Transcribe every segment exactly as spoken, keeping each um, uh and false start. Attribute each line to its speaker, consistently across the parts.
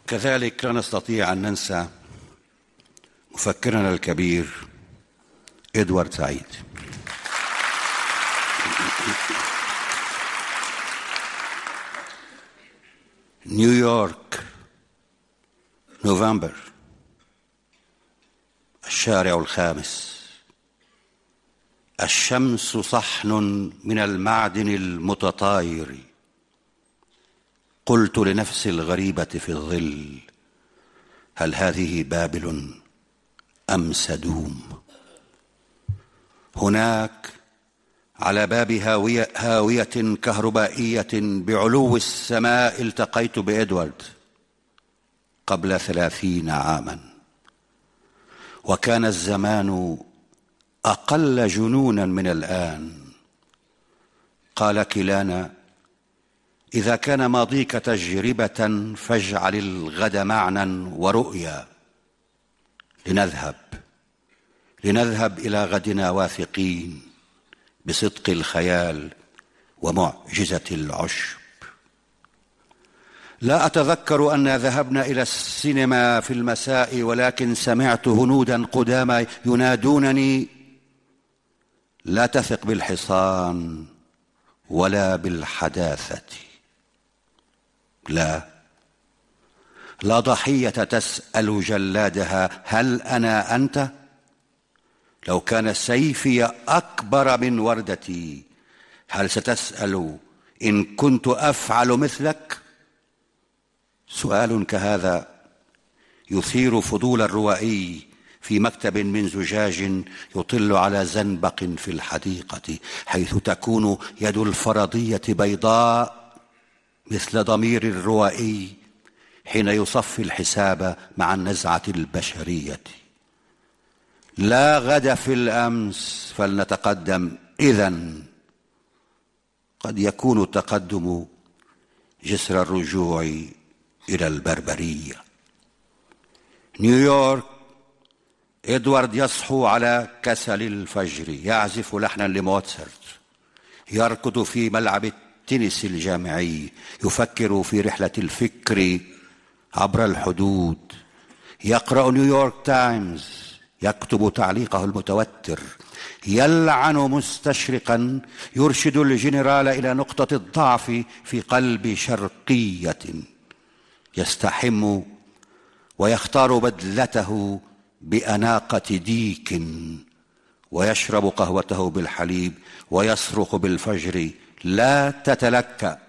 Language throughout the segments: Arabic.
Speaker 1: كذلك لا نستطيع أن ننسى مفكرنا الكبير إدوارد سعيد. نيويورك، نوفمبر، الشارع الخامس. الشمس صحن من المعدن المتطاير. قلت لنفسي الغريبة في الظل: هل هذه بابل أم سدوم؟ هناك على باب هاوية, هاوية كهربائية بعلو السماء التقيت بإدوارد قبل ثلاثين عاما، وكان الزمان أقل جنونا من الآن. قال كلانا: إذا كان ماضيك تجربة فاجعل الغد معنى ورؤيا. لنذهب لنذهب إلى غدنا واثقين بصدق الخيال ومعجزة العشب. لا أتذكر أن ذهبنا إلى السينما في المساء، ولكن سمعت هنودا قدامى ينادونني: لا تثق بالحصان ولا بالحداثة. لا لا ضحية تسأل جلادها: هل أنا أنت؟ لو كان سيفي أكبر من وردتي، هل ستسأل إن كنت أفعل مثلك؟ سؤال كهذا يثير فضول الروائي في مكتب من زجاج يطل على زنبق في الحديقة، حيث تكون يد الفرضية بيضاء مثل ضمير الروائي حين يصفي الحساب مع النزعة البشرية. لا غد في الأمس، فلنتقدم إذن. قد يكون التقدم جسر الرجوع إلى البربرية. نيويورك، إدوارد يصحو على كسل الفجر، يعزف لحنا لموتسرت، يركض في ملعب التنس الجامعي، يفكر في رحلة الفكر عبر الحدود، يقرأ نيويورك تايمز، يكتب تعليقه المتوتر، يلعن مستشرقا يرشد الجنرال إلى نقطة الضعف في قلب شرقية، يستحم ويختار بدلته بأناقة ديك، ويشرب قهوته بالحليب، ويصرخ بالفجر: لا تتلكأ.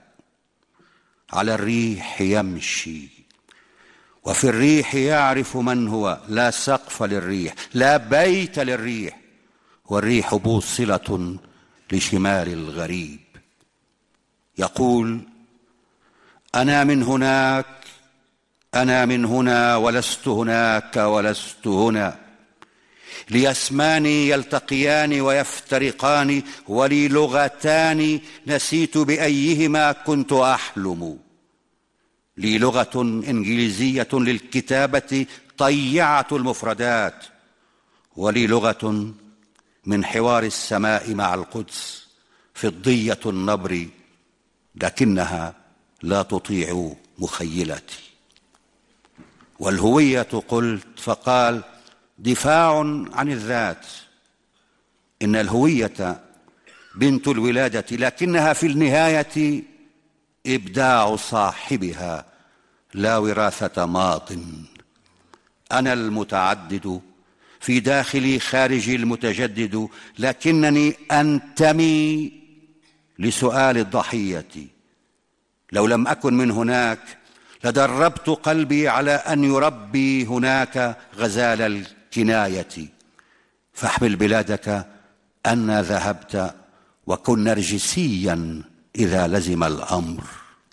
Speaker 1: على الريح يمشي، وفي الريح يعرف من هو. لا سقف للريح، لا بيت للريح، والريح بوصلة لشمال الغريب. يقول: أنا من هناك، أنا من هنا، ولست هناك ولست هنا. لي اسمان يلتقيان ويفترقان، ولي لغتان نسيت بأيهما كنت أحلم. لي لغة إنجليزية للكتابة طيعة المفردات، ولي لغة من حوار السماء مع القدس فضية النبر، لكنها لا تطيع مخيلتي. والهوية قلت، فقال: دفاع عن الذات. إن الهوية بنت الولادة، لكنها في النهاية إبداع صاحبها، لا وراثة ماض. أنا المتعدد في داخلي خارجي المتجدد، لكنني أنتمي لسؤال الضحية. لو لم أكن من هناك لدربت قلبي على أن يربي هناك غزال الكناية. فاحمل بلادك أن ذهبت، وكن نرجسيا إذا لزم الأمر.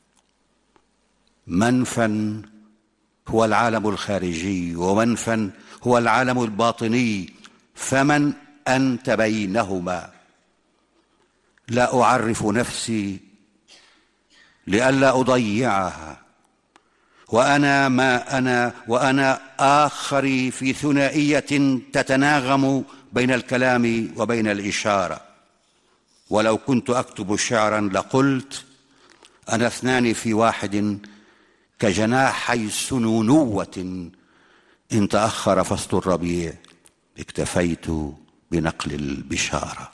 Speaker 1: منفا هو العالم الخارجي، ومنفا هو العالم الباطني، فمن أنت بينهما؟ لا أعرف نفسي لئلا أضيعها، وأنا ما أنا، وأنا آخري في ثنائية تتناغم بين الكلام وبين الإشارة. ولو كنت أكتب شعرا لقلت: أنا اثنان في واحد، كجناحي سنونوة إن تأخر فصل الربيع اكتفيت بنقل البشارة.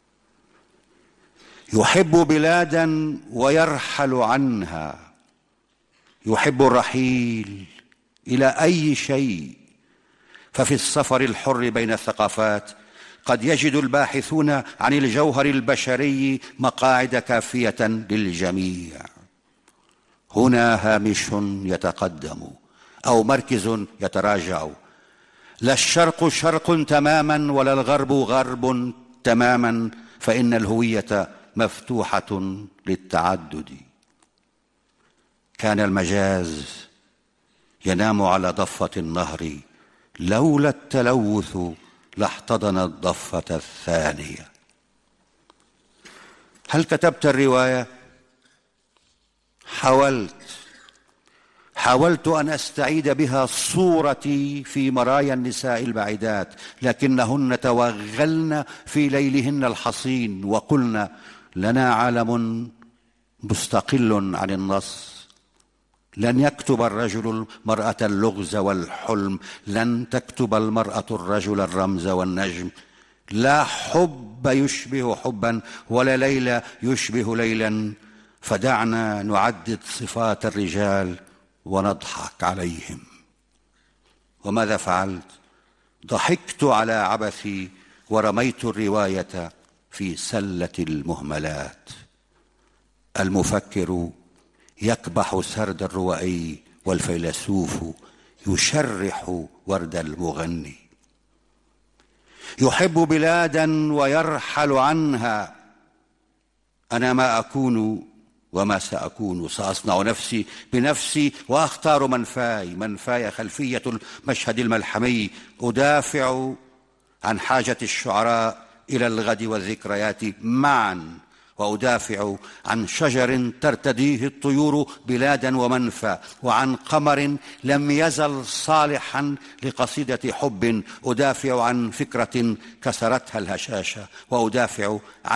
Speaker 1: يحب بلادا ويرحل عنها، يحب الرحيل إلى أي شيء، ففي السفر الحر بين الثقافات قد يجد الباحثون عن الجوهر البشري مقاعد كافية للجميع. هنا هامش يتقدم أو مركز يتراجع، لا الشرق شرق تماما ولا الغرب غرب تماما، فإن الهوية مفتوحة للتعدد. كان المجاز ينام على ضفة النهر، لولا التلوث لاحتضن الضفة الثانية. هل كتبت الرواية؟ حاولت حاولت أن أستعيد بها صورتي في مرايا النساء البعيدات، لكنهن توغلن في ليلهن الحصين وقلن: لنا عالم مستقل عن النص. لن يكتب الرجل المرأة اللغز والحلم، لن تكتب المرأة الرجل الرمز والنجم. لا حب يشبه حبا ولا ليلى يشبه ليلا، فدعنا نعدد صفات الرجال ونضحك عليهم. وماذا فعلت؟ ضحكت على عبثي ورميت الرواية في سلة المهملات. المفكر يكبح سرد الروائي، والفيلسوف يشرح ورد المغني. يحب بلادا ويرحل عنها. أنا ما أكون وما سأكون، سأصنع نفسي بنفسي وأختار منفاي. منفاي خلفية المشهد الملحمي، أدافع عن حاجة الشعراء إلى الغد والذكريات معا، وأدافع عن شجر ترتديه الطيور بلادا ومنفى، وعن قمر لم يزل صالحا لقصيدة حب. أدافع عن فكرة كسرتها الهشاشة، وأدافع عن